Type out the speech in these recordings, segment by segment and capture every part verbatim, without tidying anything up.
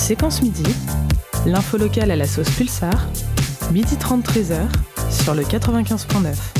Séquence Midi, l'info locale à la sauce Pulsar, midi trente treize heures sur le quatre-vingt-quinze virgule neuf.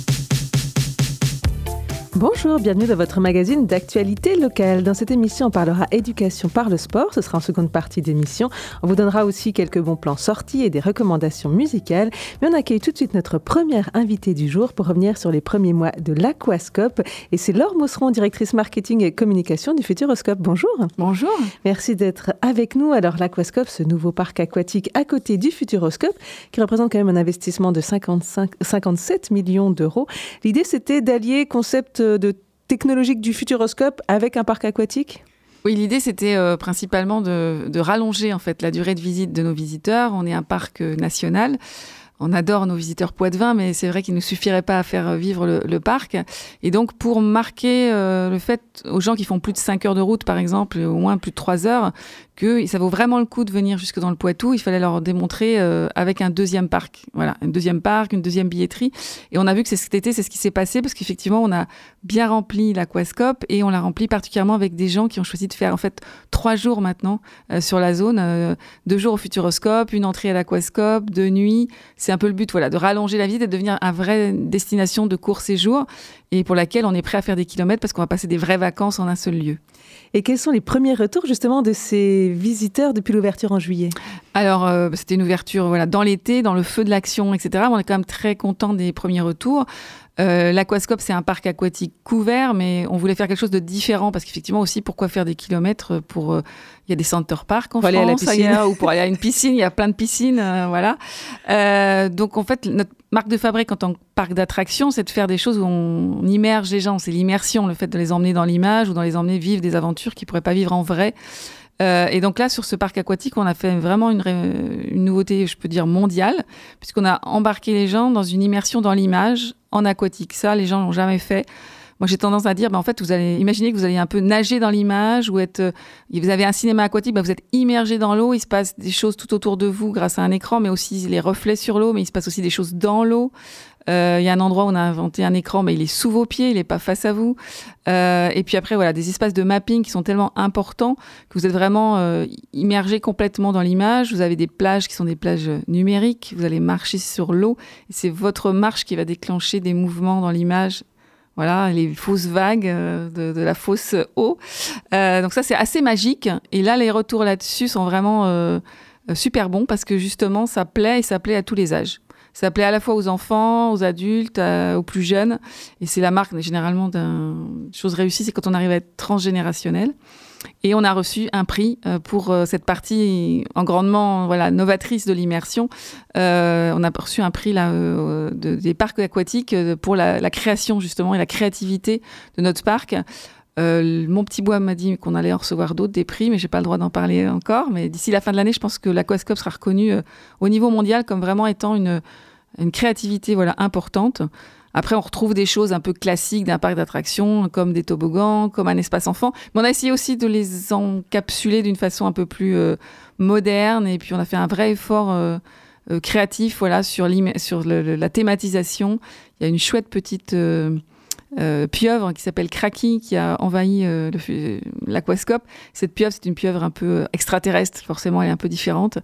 Bonjour, bienvenue dans votre magazine d'actualité locale. Dans cette émission, on parlera éducation par le sport. Ce sera en seconde partie d'émission. On vous donnera aussi quelques bons plans sortis et des recommandations musicales. Mais on accueille tout de suite notre première invitée du jour pour revenir sur les premiers mois de l'Aquascope. Et c'est Laure Mosseron, directrice marketing et communication du Futuroscope. Bonjour. Bonjour. Merci d'être avec nous. Alors l'Aquascope, ce nouveau parc aquatique à côté du Futuroscope, qui représente quand même un investissement de cinquante-cinq, cinquante-sept millions d'euros. L'idée, c'était d'allier concept de technologique du Futuroscope avec un parc aquatique ? Oui, l'idée, c'était euh, principalement de, de rallonger en fait, la durée de visite de nos visiteurs. On est un parc euh, national. On adore nos visiteurs poitevins, mais c'est vrai qu'il ne suffirait pas à faire vivre le, le parc. Et donc, pour marquer euh, le fait aux gens qui font plus de cinq heures de route, par exemple, au moins plus de trois heures, que ça vaut vraiment le coup de venir jusque dans le Poitou, il fallait leur démontrer euh, avec un deuxième parc. Voilà, un deuxième parc, une deuxième billetterie. Et on a vu que c'est, cet été, c'est ce qui s'est passé, parce qu'effectivement, on a bien rempli l'Aquascope et on l'a rempli particulièrement avec des gens qui ont choisi de faire en fait trois jours maintenant euh, sur la zone. Euh, deux jours au Futuroscope, une entrée à l'Aquascope, deux nuits. C'est un peu le but, voilà, de rallonger la visite et de devenir une vraie destination de court séjour et pour laquelle on est prêt à faire des kilomètres parce qu'on va passer des vraies vacances en un seul lieu. Et quels sont les premiers retours justement de ces visiteurs depuis l'ouverture en juillet ? Alors, euh, c'était une ouverture voilà, dans l'été, dans le feu de l'action, et cetera. On est quand même très contents des premiers retours. Euh, L'Aquascope, c'est un parc aquatique couvert, mais on voulait faire quelque chose de différent parce qu'effectivement aussi, pourquoi faire des kilomètres pour... Euh, il y a des center parks en pour France, aller à la piscine. Ailleurs, ou pour aller à une piscine. Il y a plein de piscines, euh, voilà. Euh, donc en fait, notre marque de fabrique en tant que parc d'attraction, c'est de faire des choses où on immerge les gens. C'est l'immersion, le fait de les emmener dans l'image ou de les emmener vivre des aventures qu'ils ne pourraient pas vivre en vrai. Euh, et donc là, sur ce parc aquatique, on a fait vraiment une, une nouveauté, je peux dire, mondiale, puisqu'on a embarqué les gens dans une immersion dans l'image en aquatique. Ça, les gens l'ont jamais fait. Moi, j'ai tendance à dire, bah, en fait, vous allez imaginer que vous allez un peu nager dans l'image ou être, euh, vous avez un cinéma aquatique, bah, vous êtes immergé dans l'eau, il se passe des choses tout autour de vous grâce à un écran, mais aussi les reflets sur l'eau, mais il se passe aussi des choses dans l'eau. Euh, il y a un endroit où on a inventé un écran, mais il est sous vos pieds, il n'est pas face à vous. Euh, et puis après, voilà, des espaces de mapping qui sont tellement importants que vous êtes vraiment euh, immergé complètement dans l'image. Vous avez des plages qui sont des plages numériques. Vous allez marcher sur l'eau. Et c'est votre marche qui va déclencher des mouvements dans l'image. Voilà, les fausses vagues euh, de, de la fausse eau. Euh, donc ça, c'est assez magique. Et là, les retours là-dessus sont vraiment euh, super bons parce que justement, ça plaît et ça plaît à tous les âges. Ça plaît à la fois aux enfants, aux adultes, à, aux plus jeunes. Et c'est la marque, généralement, d'une chose réussie, c'est quand on arrive à être transgénérationnel. Et on a reçu un prix pour cette partie en grandement voilà, novatrice de l'immersion. Euh, on a reçu un prix là, euh, de, des parcs aquatiques pour la, la création, justement, et la créativité de notre parc. Euh, mon petit bois m'a dit qu'on allait en recevoir d'autres, des prix, mais je n'ai pas le droit d'en parler encore. Mais d'ici la fin de l'année, je pense que l'Aquascope sera reconnu euh, au niveau mondial comme vraiment étant une, une créativité voilà, importante. Après, on retrouve des choses un peu classiques d'un parc d'attractions, comme des toboggans, comme un espace enfant. Mais on a essayé aussi de les encapsuler d'une façon un peu plus euh, moderne. Et puis, on a fait un vrai effort euh, euh, créatif voilà, sur, sur le, le, la thématisation. Il y a une chouette petite... Euh, Euh, pieuvre qui s'appelle Kraki qui a envahi euh, le, l'Aquascope. Cette pieuvre, c'est une pieuvre un peu extraterrestre, forcément elle est un peu différente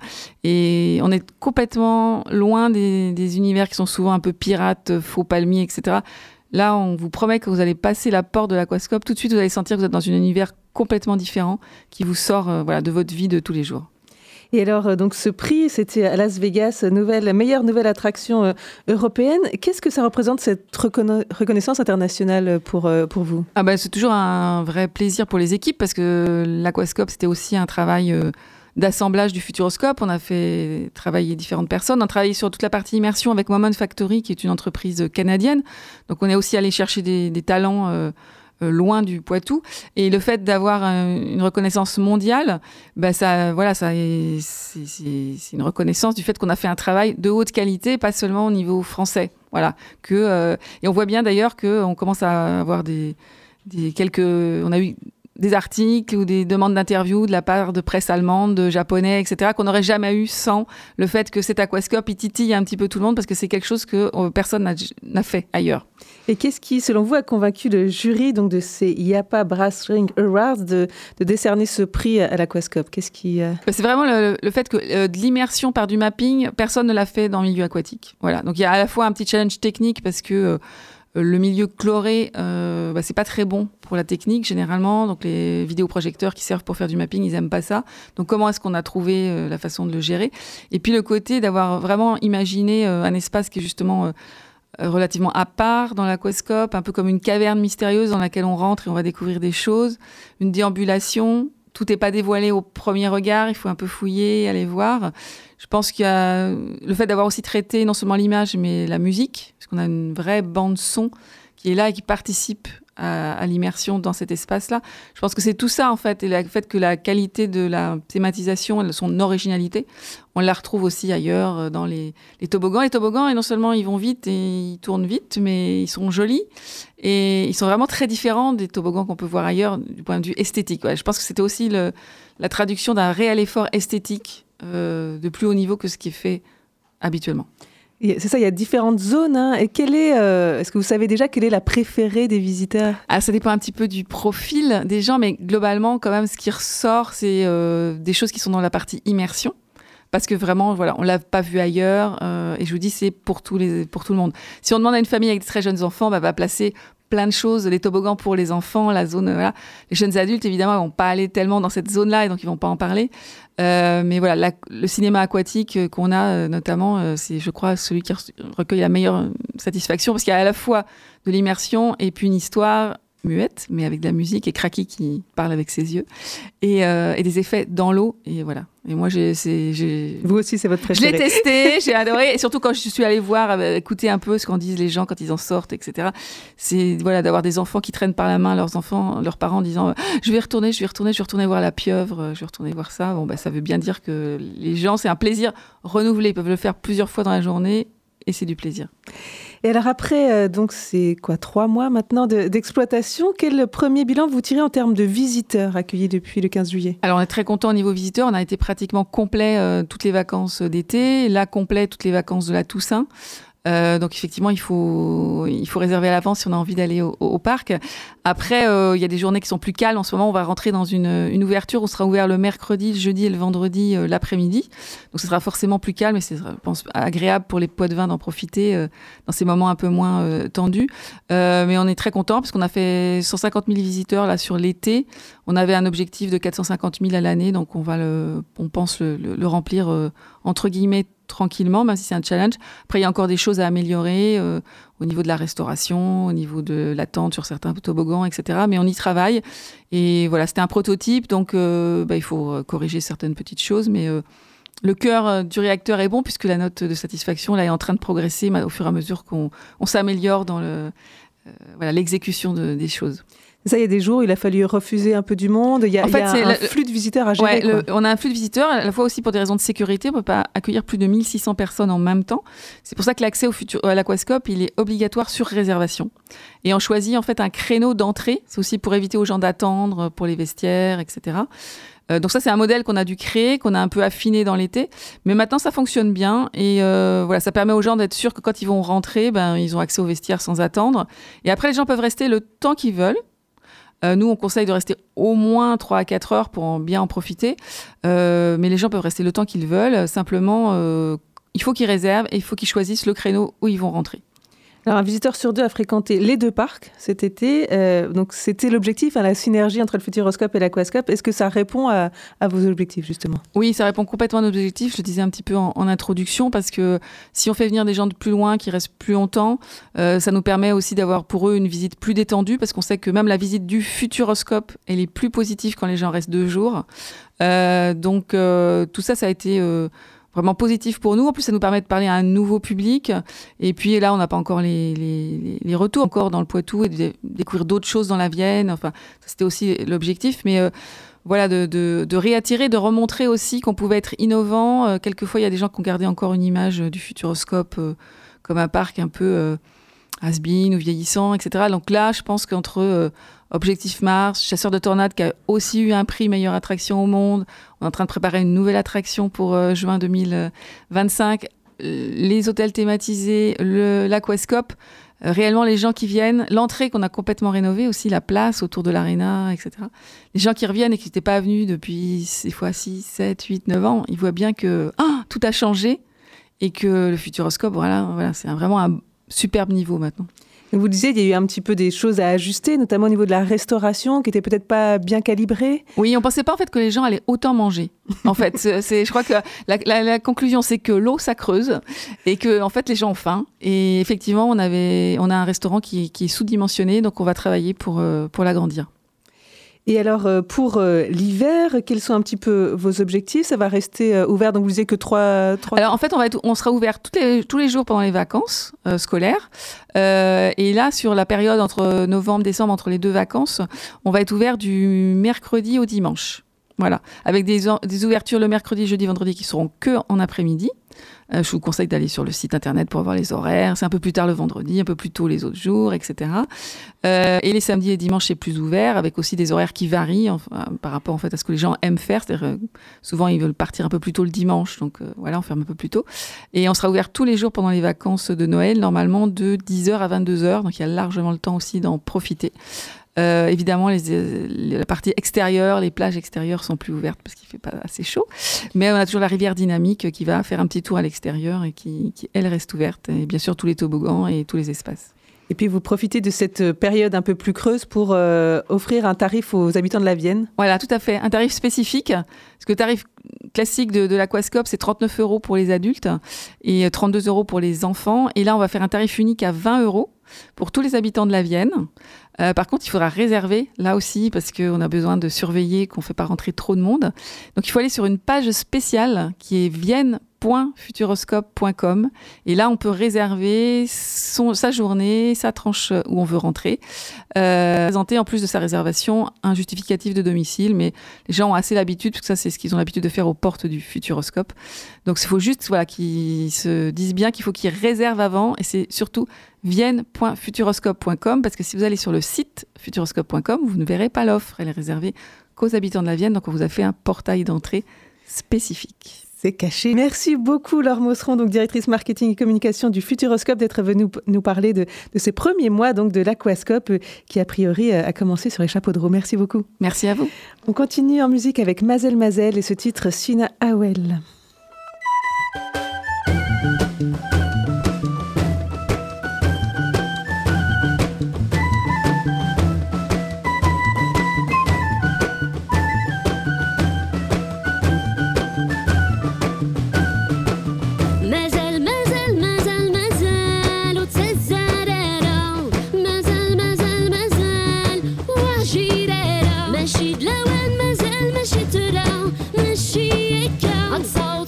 et on est complètement loin des, des univers qui sont souvent un peu pirates, faux palmiers, et cetera. Là, on vous promet que vous allez passer la porte de l'Aquascope, tout de suite vous allez sentir que vous êtes dans un univers complètement différent qui vous sort euh, voilà, de votre vie de tous les jours. Et alors, donc, ce prix, c'était à Las Vegas, nouvelle, meilleure nouvelle attraction euh, européenne. Qu'est-ce que ça représente, cette reconna- reconnaissance internationale pour, euh, pour vous ? Ah ben, c'est toujours un vrai plaisir pour les équipes parce que l'Aquascope, c'était aussi un travail euh, d'assemblage du Futuroscope. On a fait travailler différentes personnes. On a travaillé sur toute la partie immersion avec Moment Factory, qui est une entreprise canadienne. Donc, on est aussi allé chercher des, des talents euh, loin du Poitou. Et le fait d'avoir une reconnaissance mondiale, bah ça, voilà, ça est, c'est, c'est, c'est une reconnaissance du fait qu'on a fait un travail de haute qualité, pas seulement au niveau français. Voilà. Que, euh, et on voit bien d'ailleurs qu'on commence à avoir des, des quelques... On a eu des articles ou des demandes d'interviews de la part de presse allemande, de japonais, et cetera, qu'on n'aurait jamais eu sans le fait que cet aquascope, il titille un petit peu tout le monde parce que c'est quelque chose que euh, personne n'a, n'a fait ailleurs. Et qu'est-ce qui, selon vous, a convaincu le jury donc, de ces I A P A Brass Ring Awards de, de décerner ce prix à l'aquascope? Qu'est-ce qui, euh... C'est vraiment le, le fait que euh, de l'immersion par du mapping, personne ne l'a fait dans le milieu aquatique. Voilà. Donc il y a à la fois un petit challenge technique parce que euh, le milieu chloré, euh, bah, c'est pas très bon pour la technique généralement. Donc les vidéoprojecteurs qui servent pour faire du mapping, ils aiment pas ça. Donc comment est-ce qu'on a trouvé euh, la façon de le gérer? Et puis le côté d'avoir vraiment imaginé euh, un espace qui est justement euh, relativement à part dans l'aquascope, un peu comme une caverne mystérieuse dans laquelle on rentre et on va découvrir des choses, une déambulation. Tout n'est pas dévoilé au premier regard, il faut un peu fouiller, aller voir. Je pense qu'il y a le fait d'avoir aussi traité non seulement l'image, mais la musique, parce qu'on a une vraie bande son qui est là et qui participe à, à l'immersion dans cet espace-là. Je pense que c'est tout ça, en fait, et le fait que la qualité de la thématisation, son originalité, on la retrouve aussi ailleurs dans les, les toboggans. Les toboggans, et non seulement ils vont vite et ils tournent vite, mais ils sont jolis. Et ils sont vraiment très différents des toboggans qu'on peut voir ailleurs du point de vue esthétique. Ouais, je pense que c'était aussi le, la traduction d'un réel effort esthétique euh, de plus haut niveau que ce qui est fait habituellement. C'est ça, il y a différentes zones. Hein. Et quelle est, euh, est-ce que vous savez déjà quelle est la préférée des visiteurs? Ah, ça dépend un petit peu du profil des gens, mais globalement, quand même, ce qui ressort, c'est euh, des choses qui sont dans la partie immersion. Parce que vraiment, voilà, on l'a pas vu ailleurs. Euh, et je vous dis, c'est pour, tous les, pour tout le monde. Si on demande à une famille avec de très jeunes enfants, bah, va placer plein de choses, les toboggans pour les enfants, la zone, voilà. Les jeunes adultes, évidemment, ils vont pas aller tellement dans cette zone-là et donc ils vont pas en parler. Euh, mais voilà, la, le cinéma aquatique qu'on a, notamment, euh, c'est, je crois, celui qui recueille la meilleure satisfaction parce qu'il y a à la fois de l'immersion et puis une histoire muette, mais avec de la musique et Kraki qui parle avec ses yeux et, euh, et des effets dans l'eau. Et voilà. Et moi, j'ai, c'est, j'ai... Vous aussi, c'est votre préféré. Je l'ai testé, j'ai adoré. Et surtout quand je suis allée voir, euh, écouter un peu ce qu'en disent les gens quand ils en sortent, et cetera. C'est voilà, d'avoir des enfants qui traînent par la main leurs enfants, leurs parents, en disant « Je vais retourner, je vais retourner, je vais retourner voir la pieuvre, je vais retourner voir ça. » Bon, bah, ça veut bien dire que les gens, c'est un plaisir renouvelé. Ils peuvent le faire plusieurs fois dans la journée et c'est du plaisir. Et alors après, euh, donc c'est quoi, trois mois maintenant de, d'exploitation. Quel premier bilan vous tirez en termes de visiteurs accueillis depuis le quinze juillet? Alors on est très content au niveau visiteurs. On a été pratiquement complet euh, toutes les vacances d'été, là complet toutes les vacances de la Toussaint. Euh, donc effectivement, il faut il faut réserver à l'avance si on a envie d'aller au, au, au parc. Après, euh, il y a des journées qui sont plus calmes. En ce moment, on va rentrer dans une, une ouverture. On sera ouvert le mercredi, le jeudi et le vendredi euh, l'après-midi. Donc ce sera forcément plus calme et c'est, je pense, agréable pour les poids-de-vin d'en profiter euh, dans ces moments un peu moins euh, tendus. Euh, mais on est très content parce qu'on a fait cent cinquante mille visiteurs là sur l'été. On avait un objectif de quatre cent cinquante mille à l'année, donc on va le, on pense le, le, le remplir euh, entre guillemets tranquillement, même si c'est un challenge. Après, il y a encore des choses à améliorer euh, au niveau de la restauration, au niveau de l'attente sur certains toboggans, et cetera. Mais on y travaille. Et voilà, c'était un prototype, donc euh, bah, il faut corriger certaines petites choses. Mais euh, le cœur du réacteur est bon, puisque la note de satisfaction là, est en train de progresser au fur et à mesure qu'on on s'améliore dans le, euh, voilà, l'exécution de, des choses. Ça, il y a des jours où il a fallu refuser un peu du monde. Il y a, en fait, il y a c'est un le, flux de visiteurs à gérer. Ouais, le, on a un flux de visiteurs, à la fois aussi pour des raisons de sécurité. On ne peut pas accueillir plus de mille six cents personnes en même temps. C'est pour ça que l'accès au futur, à l'aquascope, il est obligatoire sur réservation. Et on choisit en fait un créneau d'entrée. C'est aussi pour éviter aux gens d'attendre pour les vestiaires, et cetera. Euh, donc ça, c'est un modèle qu'on a dû créer, qu'on a un peu affiné dans l'été. Mais maintenant, ça fonctionne bien. Et euh, voilà, ça permet aux gens d'être sûrs que quand ils vont rentrer, ben, ils ont accès aux vestiaires sans attendre. Et après, les gens peuvent rester le temps qu'ils veulent. Euh, nous, on conseille de rester au moins trois à quatre heures pour en bien en profiter. Euh, mais les gens peuvent rester le temps qu'ils veulent. Simplement, euh, il faut qu'ils réservent et il faut qu'ils choisissent le créneau où ils vont rentrer. Alors, un visiteur sur deux a fréquenté les deux parcs cet été. Euh, donc, c'était l'objectif, hein, la synergie entre le Futuroscope et l'aquascope. Est-ce que ça répond à, à vos objectifs, justement? Oui, ça répond complètement à nos objectifs. Je le disais un petit peu en, en introduction, parce que si on fait venir des gens de plus loin, qui restent plus longtemps, euh, ça nous permet aussi d'avoir pour eux une visite plus détendue, parce qu'on sait que même la visite du Futuroscope, elle est plus positive quand les gens restent deux jours. Euh, donc, euh, tout ça, ça a été... Euh, vraiment positif pour nous. En plus, ça nous permet de parler à un nouveau public. Et puis là, on n'a pas encore les, les, les retours encore dans le Poitou et de découvrir d'autres choses dans la Vienne. Enfin, ça, c'était aussi l'objectif. Mais euh, voilà, de, de, de réattirer, de remontrer aussi qu'on pouvait être innovant. Euh, quelquefois, il y a des gens qui ont gardé encore une image du Futuroscope euh, comme un parc un peu... Euh, has-been ou vieillissants, et cetera. Donc là, je pense qu'entre euh, Objectif Mars, Chasseurs de Tornades, qui a aussi eu un prix meilleure attraction au monde, on est en train de préparer une nouvelle attraction pour euh, juin deux mille vingt-cinq, les hôtels thématisés, le, l'Aquascope, euh, réellement les gens qui viennent, l'entrée qu'on a complètement rénovée, aussi la place autour de l'aréna, et cetera. Les gens qui reviennent et qui n'étaient pas venus depuis ces fois six, sept, huit, neuf ans, ils voient bien que ah, tout a changé et que le Futuroscope, voilà, voilà, c'est un, vraiment un superbe niveau maintenant. Vous disiez, il y a eu un petit peu des choses à ajuster, notamment au niveau de la restauration, qui n'était peut-être pas bien calibrée. Oui, on ne pensait pas en fait que les gens allaient autant manger. En fait, c'est, je crois que la, la, la conclusion, c'est que l'eau, ça creuse et que en fait, les gens ont faim. Et effectivement, on, avait, on a un restaurant qui, qui est sous-dimensionné, donc on va travailler pour, pour l'agrandir. Et alors, pour l'hiver, quels sont un petit peu vos objectifs ? Ça va rester ouvert, donc vous disiez que trois... trois... Alors, en fait, on, va être, on sera ouvert toutes les, tous les jours pendant les vacances euh, scolaires. Euh, et là, sur la période entre novembre, décembre, entre les deux vacances, on va être ouvert du mercredi au dimanche. Voilà, avec des, des ouvertures le mercredi, jeudi, vendredi qui seront que en après-midi. Euh, je vous conseille d'aller sur le site internet pour voir les horaires. C'est un peu plus tard le vendredi, un peu plus tôt les autres jours, et cetera. Euh, et les samedis et dimanches, c'est plus ouvert, avec aussi des horaires qui varient enfin, par rapport en fait, à ce que les gens aiment faire. C'est-à-dire, euh, souvent, ils veulent partir un peu plus tôt le dimanche, donc euh, voilà, on ferme un peu plus tôt. Et on sera ouvert tous les jours pendant les vacances de Noël, normalement de dix heures à vingt-deux heures, donc il y a largement le temps aussi d'en profiter. Euh, évidemment, les, les, la partie extérieure, les plages extérieures sont plus ouvertes parce qu'il fait pas assez chaud. Mais on a toujours la rivière dynamique qui va faire un petit tour à l'extérieur et qui, qui elle, reste ouverte. Et bien sûr, tous les toboggans et tous les espaces. Et puis, vous profitez de cette période un peu plus creuse pour euh, offrir un tarif aux habitants de la Vienne. Voilà, tout à fait. Un tarif spécifique. Parce que le tarif classique de, de l'Aquascope, c'est trente-neuf euros pour les adultes et trente-deux euros pour les enfants. Et là, on va faire un tarif unique à vingt euros pour tous les habitants de la Vienne. Euh, par contre, il faudra réserver, là aussi, parce qu'on a besoin de surveiller qu'on ne fait pas rentrer trop de monde. Donc, il faut aller sur une page spéciale qui est vienne point futuroscope point com. Et là, on peut réserver son, sa journée, sa tranche où on veut rentrer. Euh, présenter, en plus de sa réservation, un justificatif de domicile. Mais les gens ont assez l'habitude, parce que ça, c'est ce qu'ils ont l'habitude de faire aux portes du Futuroscope. Donc, il faut juste voilà, qu'ils se disent bien qu'il faut qu'ils réservent avant. Et c'est surtout vienne point futuroscope point com, parce que si vous allez sur le site futuroscope point com, vous ne verrez pas l'offre. Elle est réservée qu'aux habitants de la Vienne. Donc, on vous a fait un portail d'entrée spécifique. C'est caché. Merci beaucoup Laure Mosseron, donc directrice marketing et communication du Futuroscope, d'être venue nous parler de, de ces premiers mois donc de l'Aquascope qui a priori a commencé sur les chapeaux de roue. Merci beaucoup. Merci à vous. On continue en musique avec Mazel Mazel et ce titre Sina Awel. ماشي دلوان مازال ماشي ترى ماشي هكا غنصور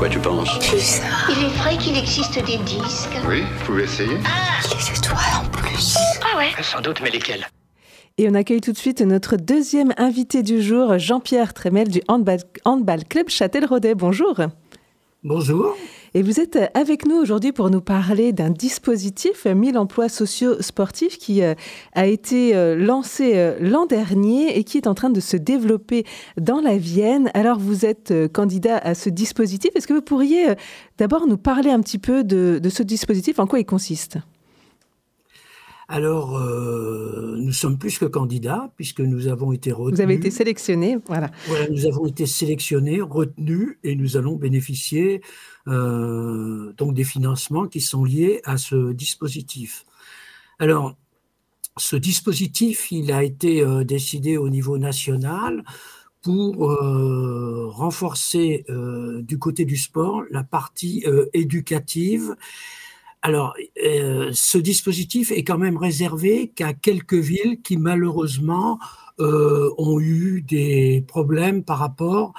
quoi tu penses? Il est vrai qu'il existe des disques. Oui, vous pouvez essayer. Ah, les étoiles en plus. Ah ouais. Sans doute, mais lesquelles? Et on accueille tout de suite notre deuxième invité du jour, Jean-Pierre Trémel du Handball, Handball Club Châtel-Rodet. Bonjour. Bonjour. Et vous êtes avec nous aujourd'hui pour nous parler d'un dispositif mille emplois sociaux sportifs qui euh, a été euh, lancé euh, l'an dernier et qui est en train de se développer dans la Vienne. Alors vous êtes euh, candidat à ce dispositif. Est-ce que vous pourriez euh, d'abord nous parler un petit peu de, de ce dispositif, en quoi il consiste ? Alors, euh, nous sommes plus que candidats, puisque nous avons été retenus. Vous avez été sélectionnés, voilà. Voilà, nous avons été sélectionnés, retenus, et nous allons bénéficier euh, donc des financements qui sont liés à ce dispositif. Alors, ce dispositif, il a été euh, décidé au niveau national pour euh, renforcer euh, du côté du sport la partie euh, éducative. Alors, euh, ce dispositif est quand même réservé qu'à quelques villes qui, malheureusement, euh, ont eu des problèmes par rapport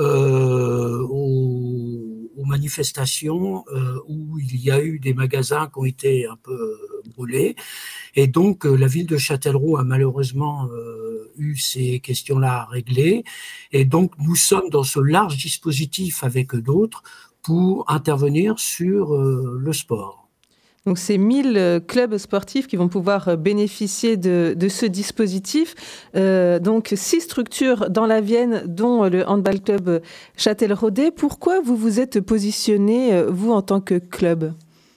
euh, aux, aux manifestations euh, où il y a eu des magasins qui ont été un peu brûlés. Et donc, euh, la ville de Châtellerault a malheureusement euh, eu ces questions-là à régler. Et donc, nous sommes dans ce large dispositif avec d'autres pour intervenir sur euh, le sport. Donc, c'est mille clubs sportifs qui vont pouvoir bénéficier de, de ce dispositif. Euh, donc, six structures dans la Vienne, dont le Handball Club Châtel-Rodet. Pourquoi vous vous êtes positionné, vous, en tant que club ?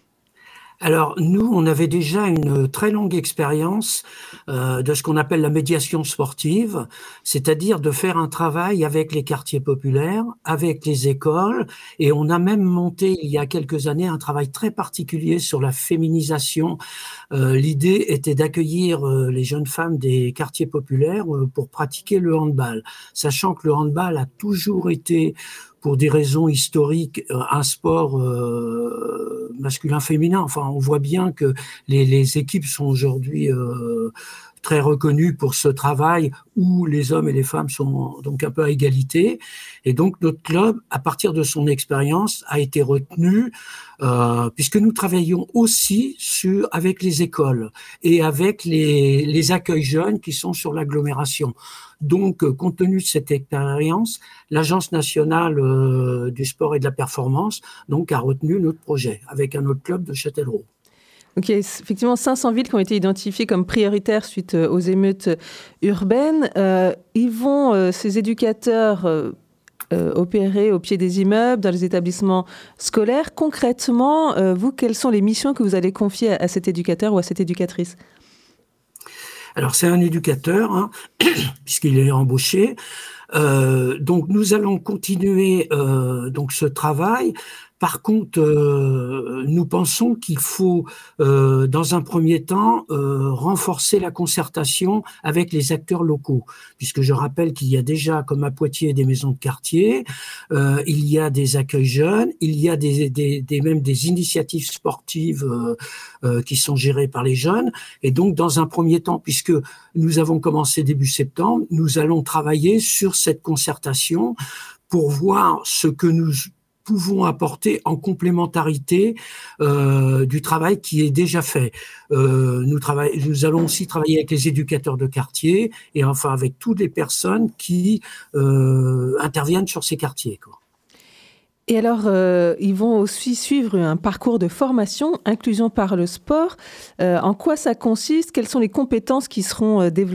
Alors, nous, on avait déjà une très longue expérience euh, de ce qu'on appelle la médiation sportive, c'est-à-dire de faire un travail avec les quartiers populaires, avec les écoles, et on a même monté, il y a quelques années, un travail très particulier sur la féminisation. Euh, l'idée était d'accueillir euh, les jeunes femmes des quartiers populaires euh, pour pratiquer le handball, sachant que le handball a toujours été, pour des raisons historiques, un sport euh, masculin-féminin. Enfin, on voit bien que les, les équipes sont aujourd'hui euh, très reconnues pour ce travail où les hommes et les femmes sont donc un peu à égalité. Et donc, notre club, à partir de son expérience, a été retenu euh, puisque nous travaillons aussi sur, avec les écoles et avec les, les accueils jeunes qui sont sur l'agglomération. Donc, compte tenu de cette expérience, l'Agence nationale euh, du sport et de la performance donc, a retenu notre projet avec un autre club de Châtellerault. Donc, il y a effectivement cinq cents villes qui ont été identifiées comme prioritaires suite aux émeutes urbaines. Euh, ils vont, euh, ces éducateurs, euh, euh, opérer au pied des immeubles, dans les établissements scolaires. Concrètement, euh, vous, quelles sont les missions que vous allez confier à, à cet éducateur ou à cette éducatrice ? Alors, c'est un éducateur, hein, puisqu'il est embauché. Euh, donc, nous allons continuer euh, donc ce travail. Par contre, euh, nous pensons qu'il faut, euh, dans un premier temps, euh, renforcer la concertation avec les acteurs locaux, puisque je rappelle qu'il y a déjà, comme à Poitiers, des maisons de quartier, euh, il y a des accueils jeunes, il y a des, des, des même des initiatives sportives euh, euh, qui sont gérées par les jeunes. Et donc, dans un premier temps, puisque nous avons commencé début septembre, nous allons travailler sur cette concertation pour voir ce que nous pouvons apporter en complémentarité euh, du travail qui est déjà fait. Euh, nous, travaillons, nous allons aussi travailler avec les éducateurs de quartier et enfin avec toutes les personnes qui euh, interviennent sur ces quartiers, quoi. Et alors, euh, ils vont aussi suivre un parcours de formation, inclusion par le sport. Euh, en quoi ça consiste ? Quelles sont les compétences qui seront euh, développées ?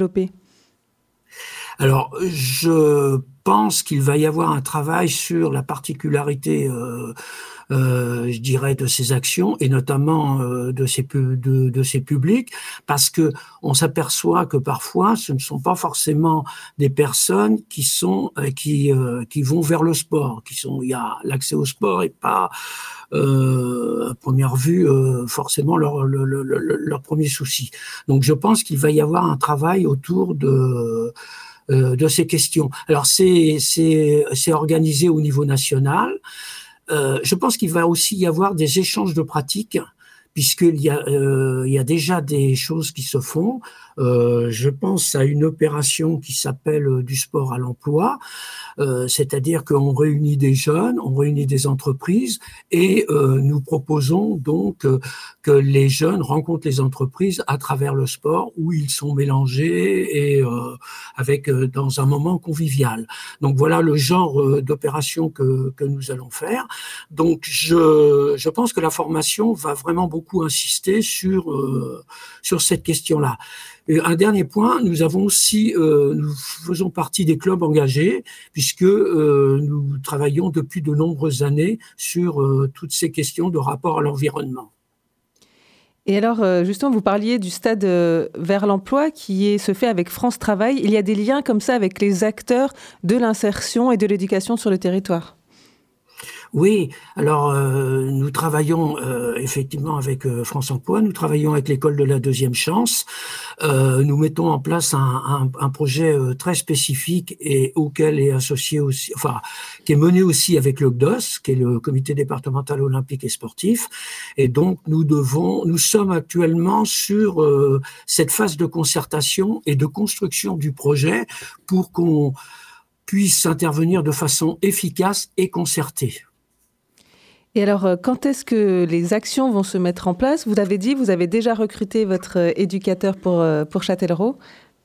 Alors, je pense qu'il va y avoir un travail sur la particularité, euh, euh, je dirais, de ces actions et notamment euh, de ces pu- de, de ces publics, parce que on s'aperçoit que parfois, ce ne sont pas forcément des personnes qui sont euh, qui euh, qui vont vers le sport, qui sont il y a l'accès au sport et pas euh, à première vue euh, forcément leur, leur leur leur premier souci. Donc, je pense qu'il va y avoir un travail autour de de ces questions. Alors, c'est, c'est, c'est organisé au niveau national. Euh, je pense qu'il va aussi y avoir des échanges de pratiques, puisqu'il y a, euh, il y a déjà des choses qui se font. Euh, je pense à une opération qui s'appelle euh, du sport à l'emploi, euh, c'est-à-dire qu'on réunit des jeunes, on réunit des entreprises et euh, nous proposons donc euh, que les jeunes rencontrent les entreprises à travers le sport où ils sont mélangés et euh, avec euh, dans un moment convivial. Donc voilà le genre euh, d'opération que, que nous allons faire. Donc je, je pense que la formation va vraiment beaucoup insister sur, euh, sur cette question-là. Et un dernier point, nous avons aussi, euh, nous faisons partie des clubs engagés puisque euh, nous travaillons depuis de nombreuses années sur euh, toutes ces questions de rapport à l'environnement. Et alors, justement, vous parliez du stade vers l'emploi qui est, se fait avec France Travail. Il y a des liens comme ça avec les acteurs de l'insertion et de l'éducation sur le territoire? Oui, alors euh, nous travaillons euh, effectivement avec euh, France Emploi, nous travaillons avec l'école de la deuxième chance, euh, nous mettons en place un, un, un projet euh, très spécifique et auquel est associé aussi, enfin qui est mené aussi avec le C D O S, qui est le Comité départemental olympique et sportif, et donc nous devons, nous sommes actuellement sur euh, cette phase de concertation et de construction du projet pour qu'on puisse intervenir de façon efficace et concertée. Et alors, quand est-ce que les actions vont se mettre en place? Vous avez dit, vous avez déjà recruté votre éducateur pour, pour Châtellerault.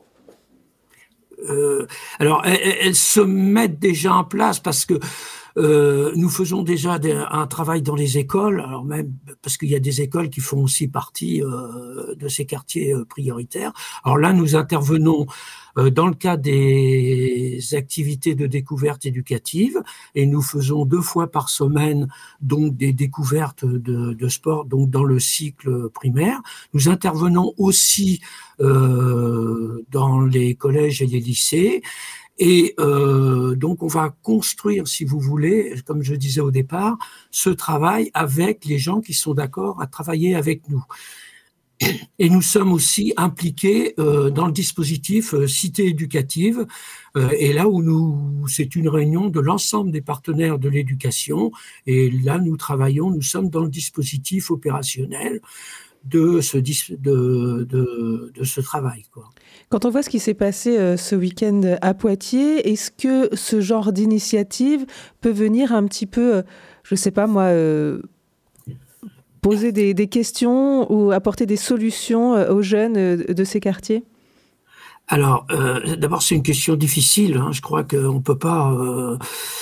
Euh, alors, elles, elles se mettent déjà en place parce que euh, nous faisons déjà des, un travail dans les écoles, alors même parce qu'il y a des écoles qui font aussi partie euh, de ces quartiers euh, prioritaires. Alors là, nous intervenons euh, dans le cadre des activités de découverte éducative et nous faisons deux fois par semaine donc des découvertes de, de sport donc dans le cycle primaire. Nous intervenons aussi euh, dans les collèges et les lycées. Et euh, donc, on va construire, si vous voulez, comme je disais au départ, ce travail avec les gens qui sont d'accord à travailler avec nous. Et nous sommes aussi impliqués euh, dans le dispositif euh, Cité éducative. Euh, et là où nous, c'est une réunion de l'ensemble des partenaires de l'éducation. Et là, nous travaillons, nous sommes dans le dispositif opérationnel de ce, de, de, de ce travail, quoi. Quand on voit ce qui s'est passé euh, ce week-end à Poitiers, est-ce que ce genre d'initiative peut venir un petit peu, euh, je ne sais pas moi, euh, poser des, des questions ou apporter des solutions euh, aux jeunes euh, de ces quartiers? Alors, euh, d'abord, c'est une question difficile. Hein. Je crois qu'on ne peut pas... Euh,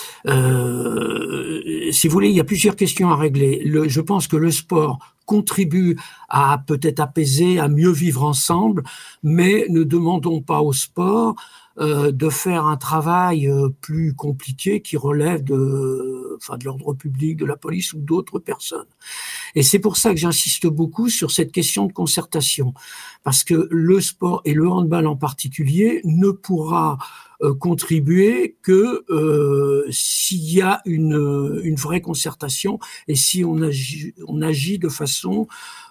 euh, si vous voulez, il y a plusieurs questions à régler. Le, je pense que le sport contribue à peut-être apaiser, à mieux vivre ensemble, mais ne demandons pas au sport euh, de faire un travail euh, plus compliqué qui relève de, enfin, de l'ordre public, de la police ou d'autres personnes. Et c'est pour ça que j'insiste beaucoup sur cette question de concertation, parce que le sport et le handball en particulier ne pourra euh, contribuer que euh, s'il y a une, une vraie concertation et si on agit, on agit de façon,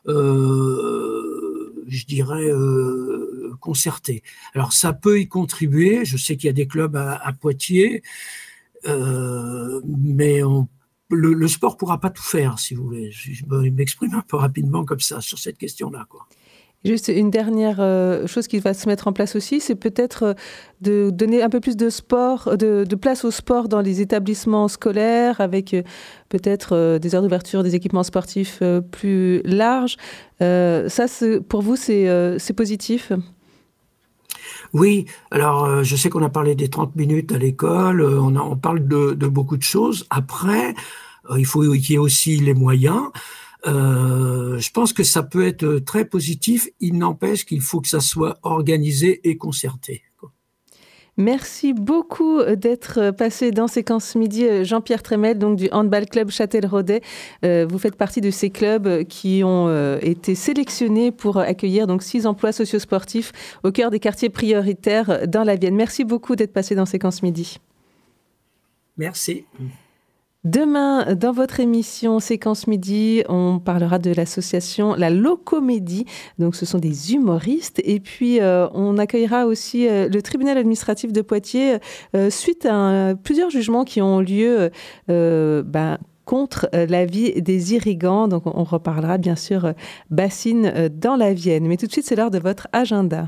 euh, je dirais, euh, concertée. Alors ça peut y contribuer. Je sais qu'il y a des clubs à, à Poitiers, euh, mais on Le, le sport pourra pas tout faire, si vous voulez. Je, je m'exprime un peu rapidement comme ça sur cette question-là, quoi. Juste une dernière euh, chose qui va se mettre en place aussi, c'est peut-être euh, de donner un peu plus de sport, de, de place au sport dans les établissements scolaires, avec euh, peut-être euh, des heures d'ouverture, des équipements sportifs euh, plus larges. Euh, ça, c'est, pour vous, c'est, euh, c'est positif ? Oui, alors euh, je sais qu'on a parlé des trente minutes à l'école, euh, on, a, on parle de, de beaucoup de choses. Après, euh, il faut qu'il y ait aussi les moyens. Euh, je pense que ça peut être très positif. Il n'empêche qu'il faut que ça soit organisé et concerté, quoi. Merci beaucoup d'être passé dans Séquence Midi, Jean-Pierre Trémel, donc du Handball Club Châtelleraudais. Euh, vous faites partie de ces clubs qui ont euh, été sélectionnés pour accueillir donc six emplois sociosportifs au cœur des quartiers prioritaires dans la Vienne. Merci beaucoup d'être passé dans Séquence Midi. Merci. Demain, dans votre émission Séquence Midi, on parlera de l'association La Locomédie. Donc, ce sont des humoristes. Et puis, euh, on accueillera aussi euh, le tribunal administratif de Poitiers euh, suite à un, plusieurs jugements qui ont lieu euh, ben, contre euh, la vie des irrigants. Donc on, on reparlera bien sûr euh, bassine euh, dans la Vienne. Mais tout de suite, c'est l'heure de votre agenda.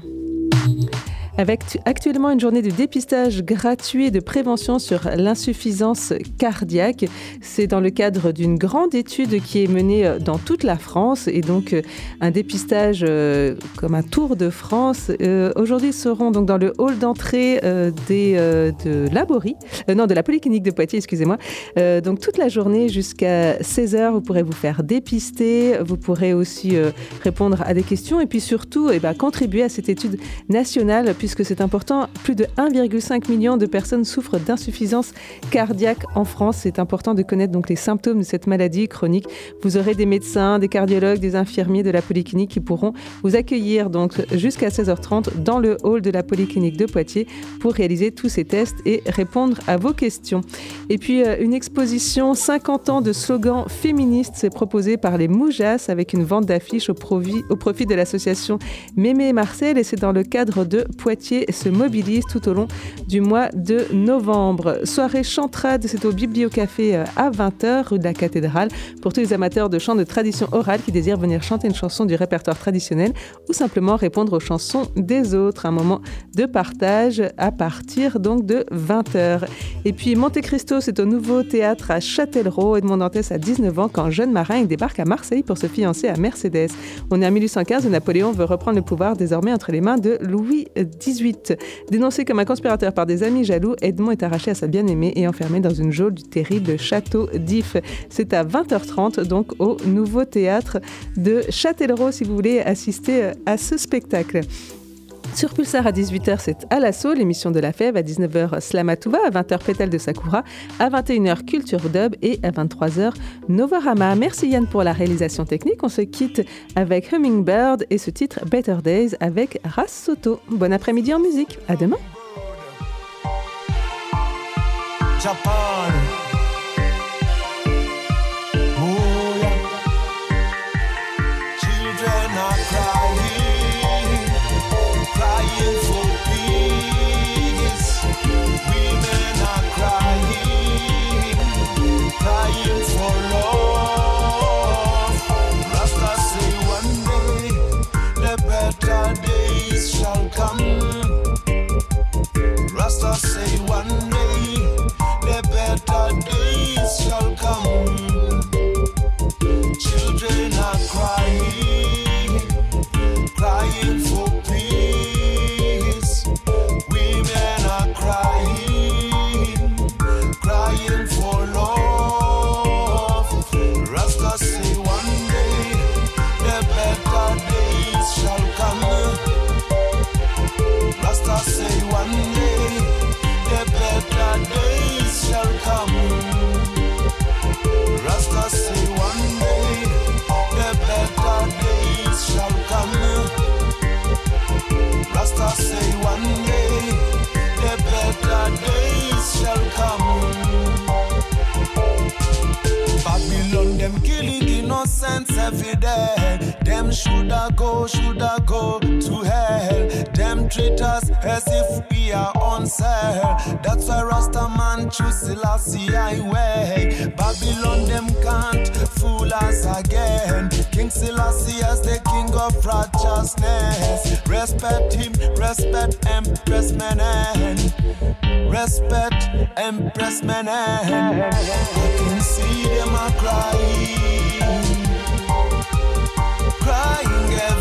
Avec actuellement une journée de dépistage gratuit et de prévention sur l'insuffisance cardiaque. C'est dans le cadre d'une grande étude qui est menée dans toute la France et donc un dépistage euh, comme un tour de France. Euh, aujourd'hui, ils seront donc dans le hall d'entrée euh, des, euh, de Laborie, euh, non, de la Polyclinique de Poitiers, excusez-moi. Euh, donc toute la journée jusqu'à seize heures, vous pourrez vous faire dépister. Vous pourrez aussi euh, répondre à des questions et puis surtout eh ben, contribuer à cette étude nationale puisque c'est important. Plus de un virgule cinq million de personnes souffrent d'insuffisance cardiaque en France. C'est important de connaître donc les symptômes de cette maladie chronique. Vous aurez des médecins, des cardiologues, des infirmiers de la Polyclinique qui pourront vous accueillir donc jusqu'à seize heures trente dans le hall de la Polyclinique de Poitiers pour réaliser tous ces tests et répondre à vos questions. Et puis une exposition cinquante ans de slogans féministes, c'est proposé par les Moujas avec une vente d'affiches au profit, au profit de l'association Mémé Marcel et c'est dans le cadre de Poitiers se mobilise tout au long du mois de novembre. Soirée chantrade, c'est au Bibliocafé à vingt heures, rue de la Cathédrale, pour tous les amateurs de chants de tradition orale qui désirent venir chanter une chanson du répertoire traditionnel ou simplement répondre aux chansons des autres. Un moment de partage à partir donc de vingt heures. Et puis Monte Cristo, c'est au Nouveau Théâtre à Châtellerault. Edmond Dantès a dix-neuf ans quand jeune marin, il débarque à Marseille pour se fiancer à Mercedes. On est en mille huit cent quinze et Napoléon veut reprendre le pouvoir désormais entre les mains de Louis dix-huit. Dénoncé comme un conspirateur par des amis jaloux, Edmond est arraché à sa bien-aimée et enfermé dans une geôle du terrible château d'If. C'est à vingt heures trente, donc au Nouveau Théâtre de Châtellerault, si vous voulez assister à ce spectacle. Sur Pulsar à dix-huit heures, c'est À l'assaut, l'émission de la fève. À dix-neuf heures, Slamatouva. À vingt heures, Pétale de Sakura. À vingt et une heures, Culture Dub. Et à vingt-trois heures, Novorama. Merci Yann pour la réalisation technique. On se quitte avec Hummingbird et ce titre Better Days avec Ras Soto. Bon après-midi en musique. À demain. Japan. Rasta say one day the better days shall come. Children are crying, crying for peace. Women are crying, crying for love. Rasta say one day the better days shall come. Rasta say one day the better days shall come. Rasta say one day the better days shall come. Rasta say one day the better days shall come. Babylon them killing innocents every day. Them shoulda go, shoulda go to hell. Them treat us as if we are on sale. That's why Rasta man choose Selassie I way. Babylon them can't fool us again. King Selassie as the king of righteousness. Respect him, respect Empress Menen. Respect Empress Menen. I can see them a crying, crying every